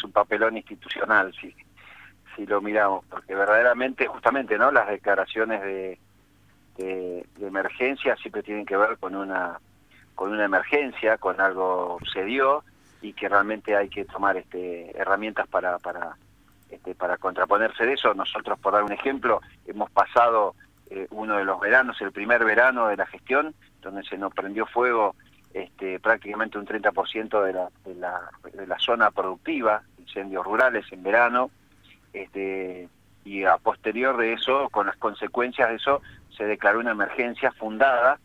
un papelón institucional, si lo miramos, porque verdaderamente, justamente, ¿no?, las declaraciones de emergencia siempre tienen que ver con una emergencia, con algo sucedió y que realmente hay que tomar herramientas para contraponerse de eso. Nosotros, por dar un ejemplo, hemos pasado uno de los veranos, el primer verano de la gestión, donde se nos prendió fuego prácticamente un 30% de la zona productiva, incendios rurales en verano, y a posterior de eso, con las consecuencias de eso, se declaró una emergencia fundada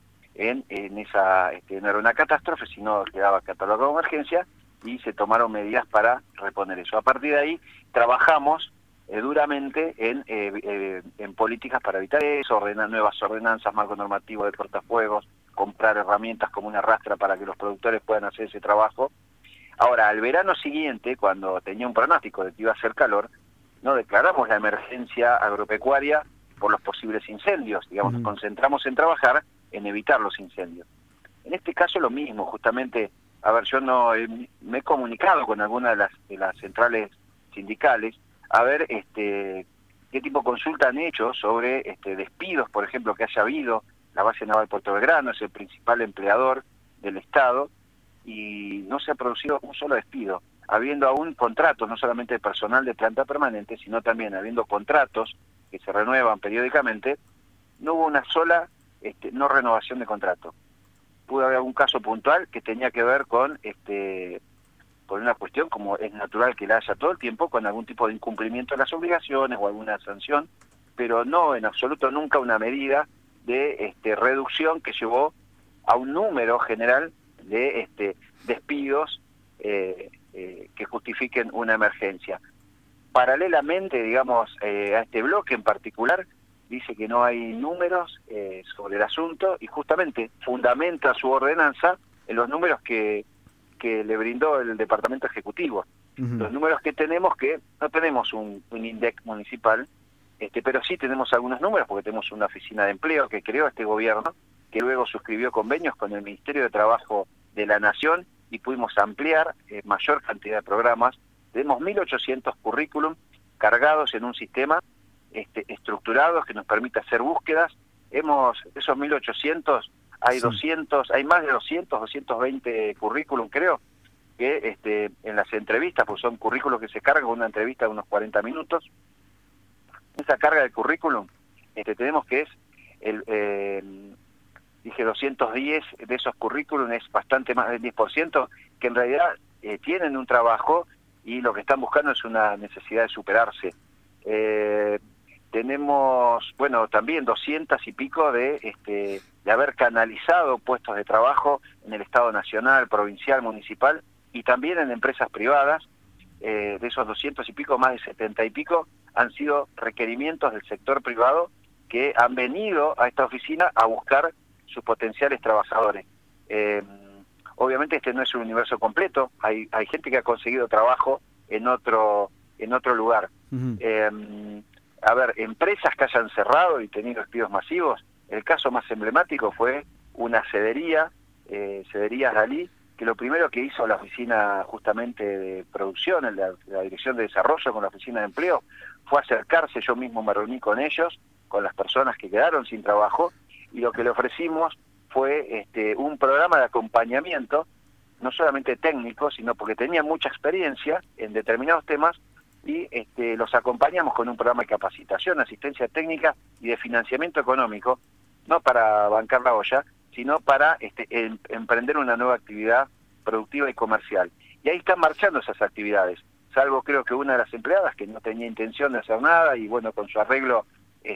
no era una catástrofe, sino quedaba catalogado como emergencia, y se tomaron medidas para reponer eso. A partir de ahí trabajamos duramente en políticas para evitar eso, nuevas ordenanzas, marco normativo de cortafuegos, comprar herramientas como una rastra para que los productores puedan hacer ese trabajo. Ahora, al verano siguiente, cuando tenía un pronóstico de que iba a hacer calor, no declaramos la emergencia agropecuaria por los posibles incendios, digamos, nos concentramos en trabajar en evitar los incendios. En este caso lo mismo, justamente, a ver, yo me he comunicado con algunas de las centrales sindicales, a ver qué tipo de consulta han hecho sobre despidos, por ejemplo, que haya habido. La base naval Puerto Belgrano es el principal empleador del Estado y no se ha producido un solo despido, habiendo aún contratos, no solamente de personal de planta permanente, sino también habiendo contratos que se renuevan periódicamente. No hubo una sola no renovación de contrato. Pudo haber algún caso puntual que tenía que ver con una cuestión, como es natural que la haya todo el tiempo, con algún tipo de incumplimiento de las obligaciones o alguna sanción, pero no en absoluto nunca una medida de reducción que llevó a un número general de despidos que justifiquen una emergencia. Paralelamente, digamos, a este bloque en particular, dice que no hay números sobre el asunto y justamente fundamenta su ordenanza en los números que le brindó el Departamento Ejecutivo. Los números que tenemos, que no tenemos un INDEC municipal, pero sí tenemos algunos números porque tenemos una oficina de empleo que creó este gobierno, que luego suscribió convenios con el Ministerio de Trabajo de la Nación y pudimos ampliar mayor cantidad de programas. Tenemos 1.800 currículum cargados en un sistema estructurados que nos permite hacer búsquedas. De esos 1.800, hay más de 220 currículum, creo, que en las entrevistas, pues son currículos que se cargan, una entrevista de unos 40 minutos. Esa carga de currículum, tenemos que dije 210 de esos currículum, es bastante más del 10%, que en realidad tienen un trabajo y lo que están buscando es una necesidad de superarse. Tenemos, bueno, también 200 y pico de haber canalizado puestos de trabajo en el Estado nacional, provincial, municipal y también en empresas privadas. De esos 200 y pico, más de 70 y pico han sido requerimientos del sector privado que han venido a esta oficina a buscar sus potenciales trabajadores. Obviamente no es un universo completo, hay gente que ha conseguido trabajo en otro lugar. A ver, empresas que hayan cerrado y tenido despidos masivos, el caso más emblemático fue una cedería, Cederías Dalí, que lo primero que hizo la oficina justamente de producción, la Dirección de Desarrollo con la oficina de empleo, fue acercarse. Yo mismo me reuní con ellos, con las personas que quedaron sin trabajo, y lo que le ofrecimos fue un programa de acompañamiento, no solamente técnico, sino porque tenía mucha experiencia en determinados temas, y los acompañamos con un programa de capacitación, asistencia técnica y de financiamiento económico, no para bancar la olla, sino para emprender una nueva actividad productiva y comercial. Y ahí están marchando esas actividades, salvo creo que una de las empleadas que no tenía intención de hacer nada y bueno, con su arreglo,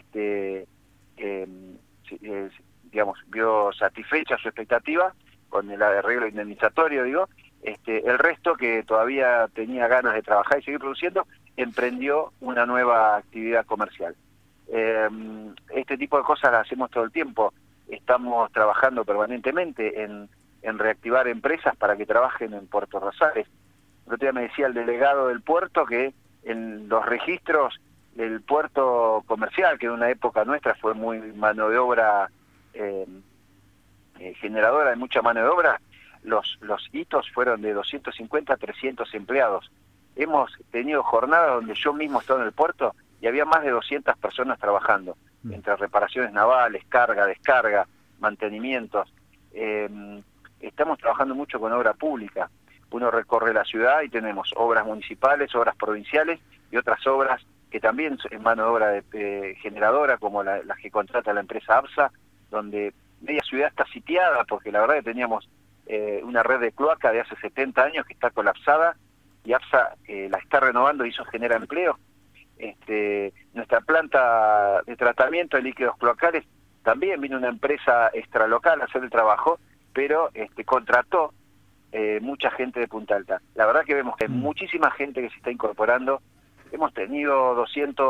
digamos, vio satisfecha su expectativa con el arreglo indemnizatorio, digo. El resto, que todavía tenía ganas de trabajar y seguir produciendo, emprendió una nueva actividad comercial. Este tipo de cosas las hacemos todo el tiempo. Estamos trabajando permanentemente en reactivar empresas para que trabajen en Puerto Rosales. El otro día me decía el delegado del puerto que en los registros del puerto comercial, que en una época nuestra fue muy mano de obra, generadora de mucha mano de obra, los hitos fueron de 250 a 300 empleados. hemos tenido jornadas donde yo mismo estaba en el puerto y había más de 200 personas trabajando, entre reparaciones navales, carga, descarga, mantenimientos. Estamos trabajando mucho con obra pública. Uno recorre la ciudad y tenemos obras municipales, obras provinciales y otras obras que también es mano de obra generadora, como las que contrata la empresa APSA, donde media ciudad está sitiada, porque la verdad que teníamos una red de cloaca de hace 70 años que está colapsada, y APSA la está renovando y eso genera empleo. Nuestra planta de tratamiento de líquidos cloacales, también vino una empresa extralocal a hacer el trabajo, pero contrató mucha gente de Punta Alta. La verdad que vemos que hay muchísima gente que se está incorporando. Hemos tenido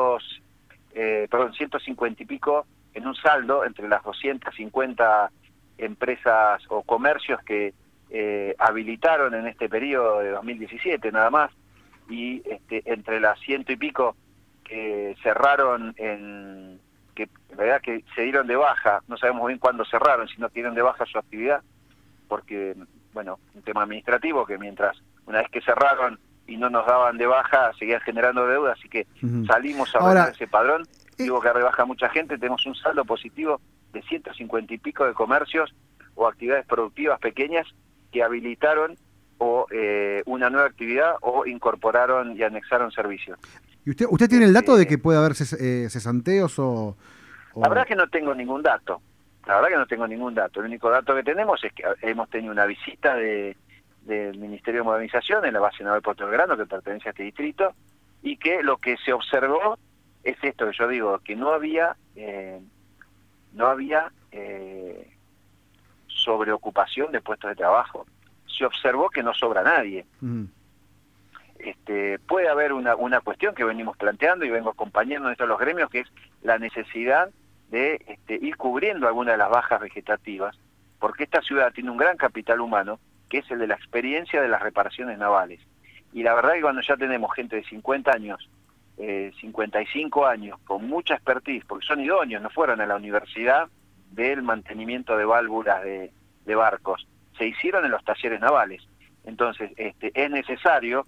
150 y pico en un saldo entre las 250 empresas o comercios que habilitaron en este periodo de 2017 nada más, y entre las 100 y pico que cerraron, que en realidad que se dieron de baja, no sabemos bien cuándo cerraron, si no dieron de baja su actividad, porque, bueno, un tema administrativo que mientras una vez que cerraron y no nos daban de baja, seguían generando deuda, así que salimos a ordenar ese padrón, digo que rebaja mucha gente, tenemos un saldo positivo de 150 y pico de comercios o actividades productivas pequeñas que habilitaron o una nueva actividad o incorporaron y anexaron servicios. ¿Y usted tiene el dato de que puede haber cesanteos o...? La verdad que no tengo ningún dato. El único dato que tenemos es que hemos tenido una visita del Ministerio de Modernización en la base naval Puerto Belgrano, que pertenece a este distrito, y que lo que se observó es esto que yo digo, que no había sobreocupación de puestos de trabajo. Se observó que no sobra nadie. Puede haber una cuestión que venimos planteando y vengo acompañando dentro de los gremios, que es la necesidad de ir cubriendo algunas de las bajas vegetativas, porque esta ciudad tiene un gran capital humano, que es el de la experiencia de las reparaciones navales. Y la verdad que cuando ya tenemos gente de 50 años, 55 años, con mucha expertise, porque son idóneos, no fueron a la universidad del mantenimiento de válvulas de barcos, se hicieron en los talleres navales. Entonces, es necesario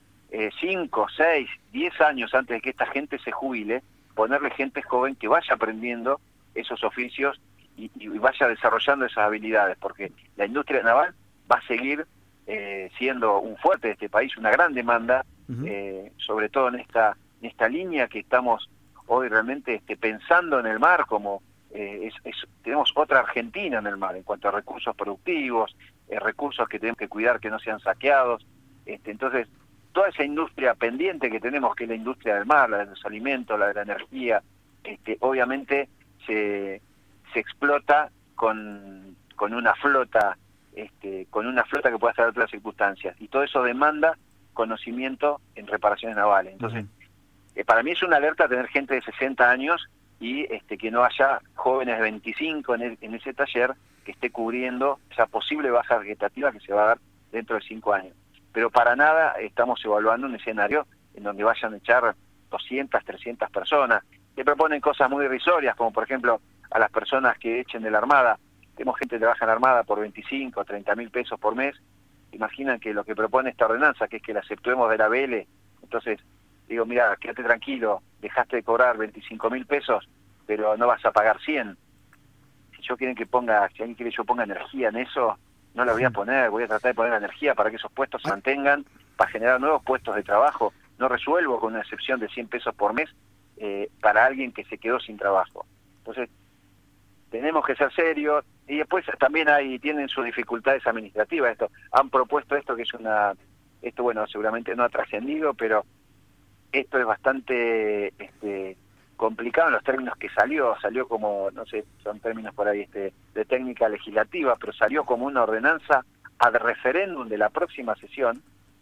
5, 6, 10 años antes de que esta gente se jubile, ponerle gente joven que vaya aprendiendo esos oficios y vaya desarrollando esas habilidades, porque la industria naval va a seguir siendo un fuerte de este país, una gran demanda, sobre todo en esta línea que estamos hoy realmente pensando en el mar como tenemos otra Argentina en el mar en cuanto a recursos productivos, recursos que tenemos que cuidar que no sean saqueados. Entonces, toda esa industria pendiente que tenemos, que es la industria del mar, la de los alimentos, la de la energía, obviamente se explota con una flota, que pueda estar en otras circunstancias, y todo eso demanda conocimiento en reparaciones navales. Entonces, para mí es una alerta tener gente de 60 años y que no haya jóvenes de 25 en ese taller que esté cubriendo esa posible baja vegetativa que se va a dar dentro de 5 años. Pero para nada estamos evaluando un escenario en donde vayan a echar 200, 300 personas. Se proponen cosas muy irrisorias, como por ejemplo a las personas que echen de la Armada. Tenemos gente que trabaja en la Armada por 25, 30 mil pesos por mes. Imaginan que lo que propone esta ordenanza, que es que la aceptuemos de la BL, entonces digo, mira, quédate tranquilo, dejaste de cobrar 25 mil pesos, pero no vas a pagar 100. Si alguien quiere que yo ponga energía en eso, no la voy a poner, voy a tratar de poner energía para que esos puestos se mantengan, para generar nuevos puestos de trabajo. No resuelvo con una excepción de 100 pesos por mes para alguien que se quedó sin trabajo. Entonces, tenemos que ser serios, y después también tienen sus dificultades administrativas. Han propuesto esto, que es esto bueno, seguramente no ha trascendido, pero esto es bastante complicado en los términos que salió como, no sé, son términos por ahí de técnica legislativa, pero salió como una ordenanza ad referéndum de la próxima sesión.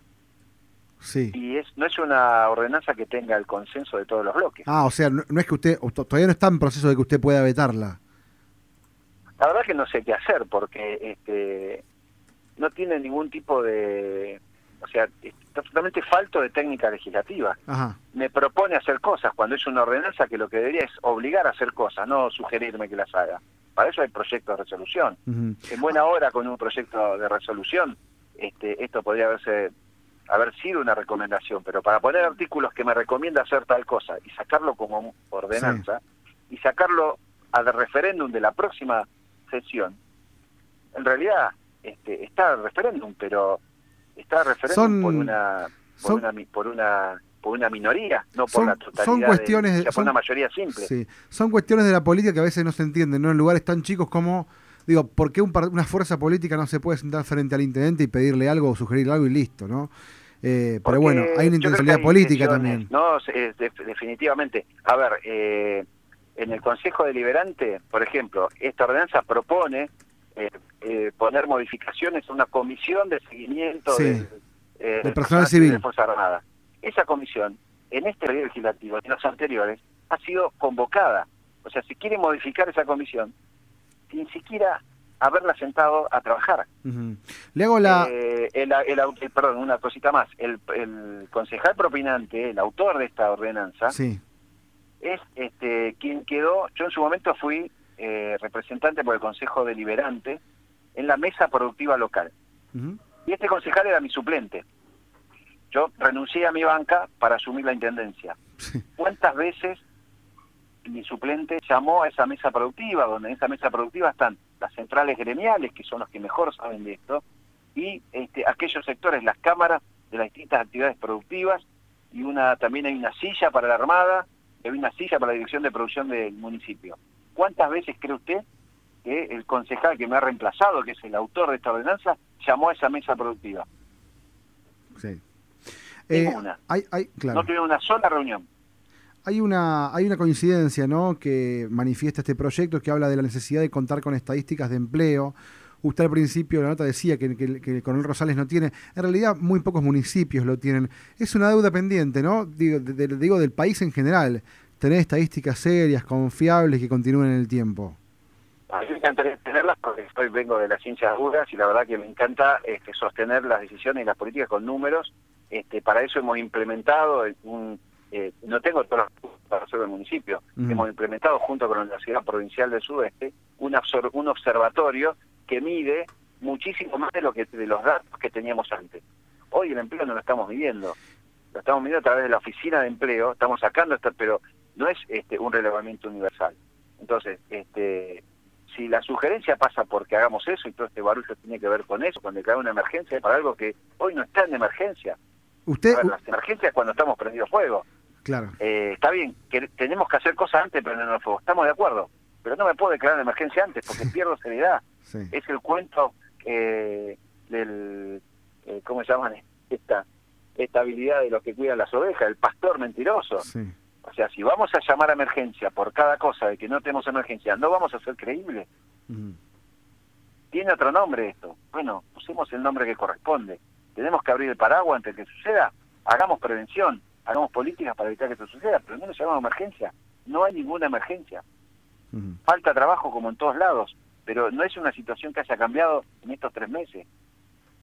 Sí. Y no es una ordenanza que tenga el consenso de todos los bloques. O sea, no es que usted, todavía no está en proceso de que usted pueda vetarla. La verdad que no sé qué hacer, porque no tiene ningún tipo de... O sea, está totalmente falto de técnica legislativa. Ajá. Me propone hacer cosas cuando es una ordenanza que lo que debería es obligar a hacer cosas, no sugerirme que las haga. Para eso hay proyectos de resolución. En buena hora, con un proyecto de resolución, esto podría haberse haber sido una recomendación, pero para poner artículos que me recomienda hacer tal cosa y sacarlo como ordenanza y sacarlo al referéndum de la próxima sesión, en realidad está el referéndum, pero está el referéndum por una minoría, no por la totalidad, son cuestiones, por una mayoría simple. Sí, son cuestiones de la política que a veces no se entienden, ¿no? En lugares tan chicos como, digo, ¿por qué una fuerza política no se puede sentar frente al intendente y pedirle algo o sugerirle algo y listo, ¿no? Pero bueno, hay una intencionalidad política también. No, definitivamente. A ver, en el Consejo Deliberante, por ejemplo, esta ordenanza propone poner modificaciones a una comisión de seguimiento del personal civil de Fuerza Armada. Esa comisión, en este periodo legislativo y en los anteriores, ha sido convocada. O sea, se quiere modificar esa comisión sin siquiera haberla sentado a trabajar. Le hago perdón, una cosita más. El concejal propinante, el autor de esta ordenanza, es quien quedó. Yo en su momento fui representante por el Consejo Deliberante en la mesa productiva local. Y este concejal era mi suplente. Yo renuncié a mi banca para asumir la intendencia. ¿Cuántas veces mi suplente llamó a esa mesa productiva, donde en esa mesa productiva están las centrales gremiales, que son los que mejor saben de esto, y aquellos sectores, las cámaras de las distintas actividades productivas, y también hay una silla para la Armada, y hay una silla para la Dirección de Producción del municipio? ¿Cuántas veces cree usted que el concejal que me ha reemplazado, que es el autor de esta ordenanza, llamó a esa mesa productiva? Sí. Ninguna. Claro. No tuvieron una sola reunión. Hay una coincidencia, ¿no?, que manifiesta este proyecto, que habla de la necesidad de contar con estadísticas de empleo. Usted al principio de la nota decía que el Coronel Rosales no tiene. En realidad muy pocos municipios lo tienen. Es una deuda pendiente, ¿no? Digo del país en general. Tener estadísticas serias, confiables, que continúen en el tiempo. A mí me encantaría tenerlas porque vengo de las ciencias duras y la verdad que me encanta sostener las decisiones y las políticas con números. Para eso hemos implementado no tengo todos los recursos para hacerlo en el municipio. Hemos implementado junto con la Universidad Provincial del Sudeste un observatorio que mide muchísimo más de los datos que teníamos antes. Hoy el empleo no lo estamos midiendo. Lo estamos midiendo a través de la oficina de empleo, estamos sacando pero no es un relevamiento universal. Entonces, si la sugerencia pasa porque hagamos eso y todo este barullo tiene que ver con eso, con declarar una emergencia para algo que hoy no está en emergencia. Las emergencias es cuando estamos prendidos fuego. Claro. Está bien, que tenemos que hacer cosas antes de prender el fuego, estamos de acuerdo, pero no me puedo declarar una emergencia antes porque pierdo seriedad. Es el cuento del, ¿cómo se llaman? Esta habilidad de los que cuidan las ovejas, el pastor mentiroso. O sea, si vamos a llamar a emergencia por cada cosa de que no tenemos emergencia, ¿no vamos a ser creíbles? ¿Tiene otro nombre esto? Bueno, usemos el nombre que corresponde. Tenemos que abrir el paraguas antes de que suceda, hagamos prevención, hagamos políticas para evitar que esto suceda, pero no nos llamamos emergencia. No hay ninguna emergencia. Falta trabajo como en todos lados, pero no es una situación que haya cambiado en estos 3 meses.